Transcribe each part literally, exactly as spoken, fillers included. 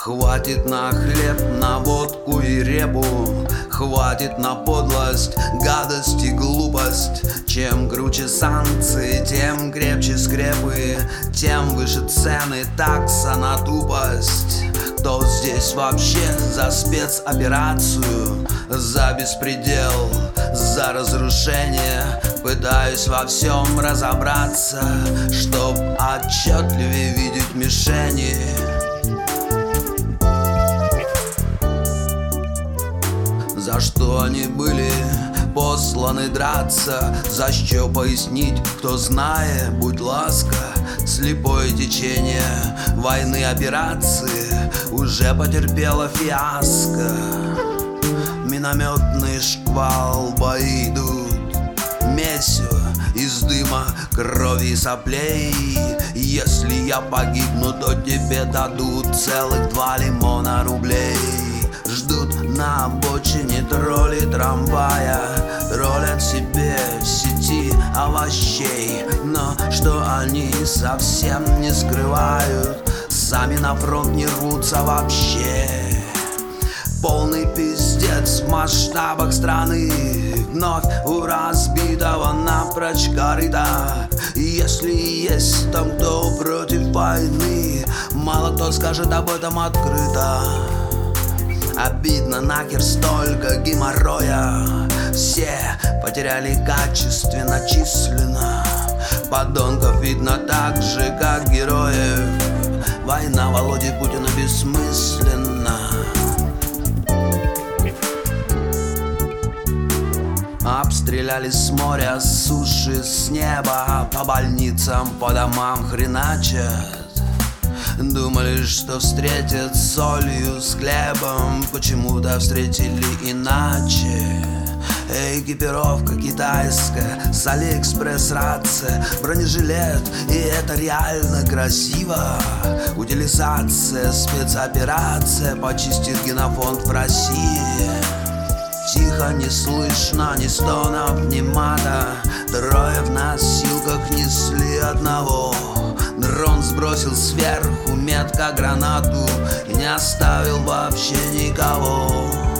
Хватит на хлеб, на водку и репу, хватит на подлость, гадость и глупость. Чем круче санкции, тем крепче скрепы, тем выше цены, такса на тупость. Кто здесь вообще за спецоперацию, за беспредел, за разрушение? Пытаюсь во всем разобраться, чтоб отчетливее видеть мишени. За что они были посланы драться? За что пояснить, кто знает, будь ласка. Слепое течение войны операции уже потерпело фиаско. Минометный шквал, бои идут, месиво из дыма, крови и соплей. Если я погибну, то тебе дадут целых два лимона рублей. Ждут на обочине тролли трамвая, троллят себе в сети овощей. Но что они совсем не скрывают, сами на фронт не рвутся вообще. Полный пиздец в масштабах страны, вновь у разбитого напрочь корыта. Если есть там кто против войны, мало кто скажет об этом открыто. Обидно, нахер столько геморроя, все потеряли качественно, численно. Подонков видно так же, как героев. Война Володи Путина бессмысленна. Обстреляли с моря, с суши, с неба, по больницам, по домам хреначат. Думали, что встретят с солью, с хлебом, почему-то встретили иначе. Экипировка китайская, с Алиэкспресс рация, бронежилет, и это реально красиво. Утилизация, спецоперация, почистит генофонд в России. Тихо, не слышно ни стонов, ни мата. Трое в носилках несли одного. Дрон сбросил сверху метко гранату и не оставил вообще никого.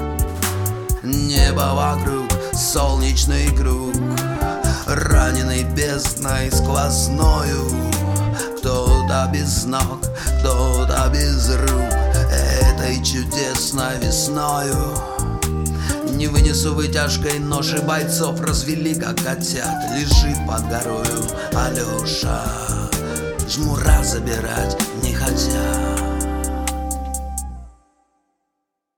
Небо вокруг, солнечный круг, раненый бездной сквозною. Кто-то без ног, кто-то без рук, этой чудесной весною. Не вынесу вытяжкой ноши, бойцов развели как котят. Лежит под горою Алеша, жмура забирать не хотят.